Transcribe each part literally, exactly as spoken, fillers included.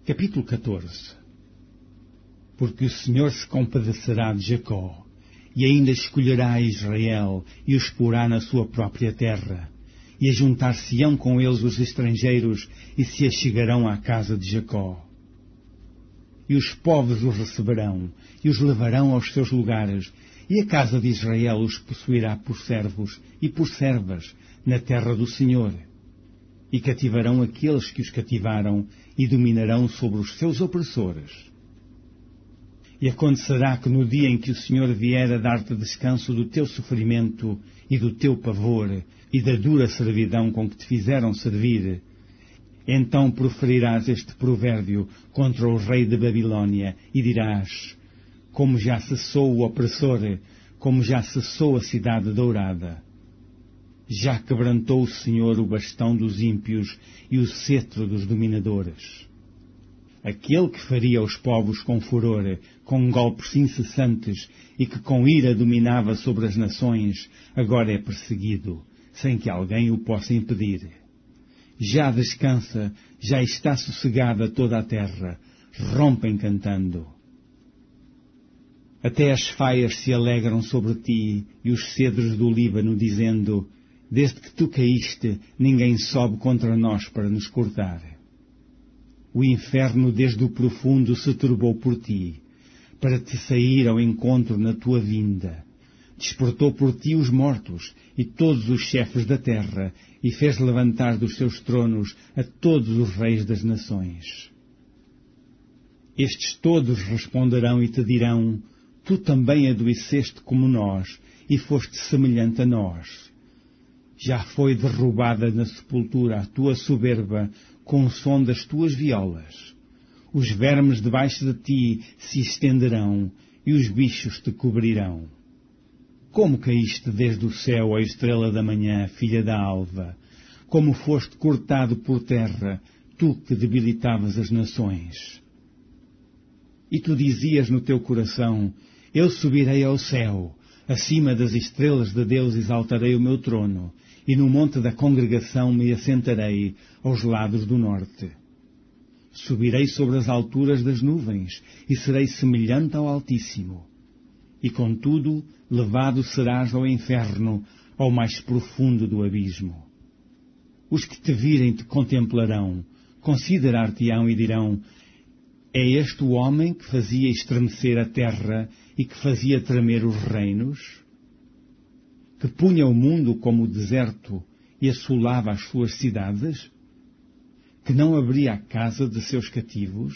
Capítulo catorze. Porque o Senhor se compadecerá de Jacó, e ainda escolherá a Israel, e os porá na sua própria terra, e ajuntar-se-ão com eles os estrangeiros, e se achegarão à casa de Jacó. E os povos os receberão, e os levarão aos seus lugares, e a casa de Israel os possuirá por servos e por servas na terra do Senhor. E cativarão aqueles que os cativaram, e dominarão sobre os seus opressores. E acontecerá que no dia em que o Senhor vier a dar-te descanso do teu sofrimento e do teu pavor e da dura servidão com que te fizeram servir, então proferirás este provérbio contra o rei de Babilônia e dirás: como já cessou o opressor, como já cessou a cidade dourada. Já quebrantou o Senhor o bastão dos ímpios e o cetro dos dominadores. Aquele que faria os povos com furor, com golpes incessantes, e que com ira dominava sobre as nações, agora é perseguido, sem que alguém o possa impedir. Já descansa, já está sossegada toda a terra, rompem cantando. Até as faias se alegram sobre ti, e os cedros do Líbano, dizendo: desde que tu caíste, ninguém sobe contra nós para nos cortar. O inferno desde o profundo se turbou por ti, para te sair ao encontro na tua vinda. Despertou por ti os mortos e todos os chefes da terra, e fez levantar dos seus tronos a todos os reis das nações. Estes todos responderão e te dirão: tu também adoeceste como nós, e foste semelhante a nós. Já foi derrubada na sepultura a tua soberba, com o som das tuas violas. Os vermes debaixo de ti se estenderão, e os bichos te cobrirão. Como caíste desde o céu, ó estrela da manhã, filha da alva! Como foste cortado por terra, tu que debilitavas as nações! E tu dizias no teu coração: eu subirei ao céu, acima das estrelas de Deus exaltarei o meu trono, e no monte da congregação me assentarei aos lados do norte. Subirei sobre as alturas das nuvens, e serei semelhante ao Altíssimo. E contudo, levado serás ao inferno, ao mais profundo do abismo. Os que te virem te contemplarão, considerar-te-ão e dirão: é este o homem que fazia estremecer a terra e que fazia tremer os reinos? Que punha o mundo como o deserto e assolava as suas cidades? Que não abria a casa de seus cativos?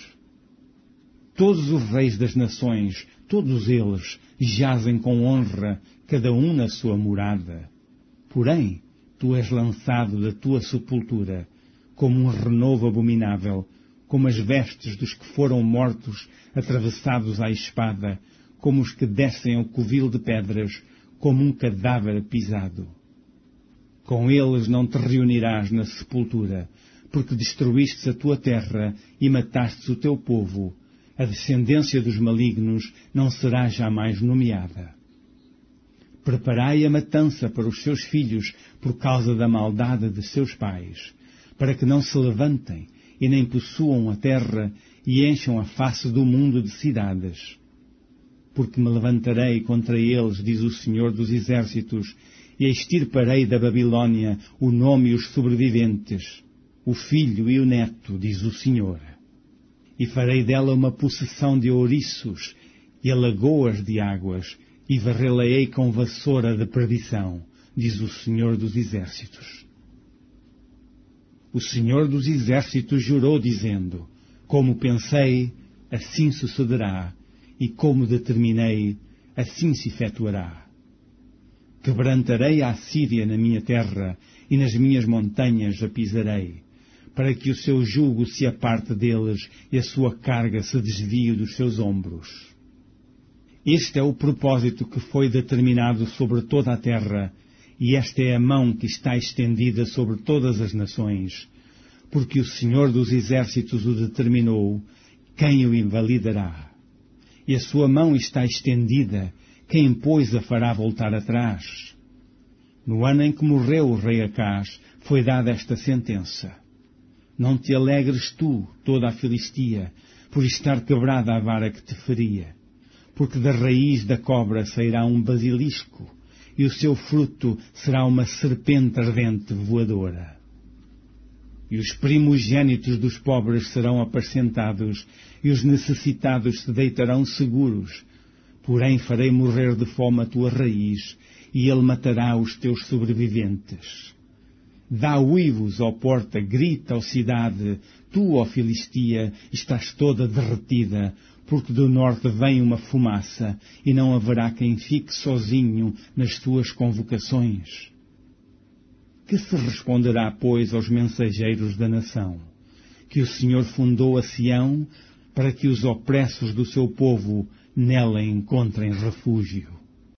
Todos os reis das nações, todos eles, jazem com honra, cada um na sua morada. Porém, tu és lançado da tua sepultura, como um renovo abominável, como as vestes dos que foram mortos, atravessados à espada, como os que descem ao covil de pedras, como um cadáver pisado. Com eles não te reunirás na sepultura, porque destruístes a tua terra e matastes o teu povo. A descendência dos malignos não será jamais nomeada. Preparai a matança para os seus filhos por causa da maldade de seus pais, para que não se levantem e nem possuam a terra e encham a face do mundo de cidades. Porque me levantarei contra eles, diz o Senhor dos Exércitos, e extirparei da Babilônia o nome e os sobreviventes, o filho e o neto, diz o Senhor. E farei dela uma possessão de ouriços e alagoas de águas, e varrê-la-ei com vassoura de perdição, diz o Senhor dos Exércitos. O Senhor dos Exércitos jurou, dizendo: como pensei, assim sucederá, e como determinei, assim se efetuará. Quebrantarei a Assíria na minha terra, e nas minhas montanhas a pisarei, para que o seu jugo se aparte deles e a sua carga se desvie dos seus ombros. Este é o propósito que foi determinado sobre toda a terra, e esta é a mão que está estendida sobre todas as nações, porque o Senhor dos Exércitos o determinou, quem o invalidará? E a sua mão está estendida, quem, pois, a fará voltar atrás? No ano em que morreu o rei Acás, foi dada esta sentença. Não te alegres tu, toda a Filistia, por estar quebrada a vara que te feria, porque da raiz da cobra sairá um basilisco, e o seu fruto será uma serpente ardente voadora. E os primogênitos dos pobres serão apacentados, e os necessitados se deitarão seguros. Porém farei morrer de fome a tua raiz, e ele matará os teus sobreviventes. Dá uivos, ó porta, grita, ó cidade, tu, ó Filistia, estás toda derretida, porque do norte vem uma fumaça, e não haverá quem fique sozinho nas tuas convocações. Que se responderá, pois, aos mensageiros da nação? Que o Senhor fundou a Sião, para que os opressos do seu povo nela encontrem refúgio.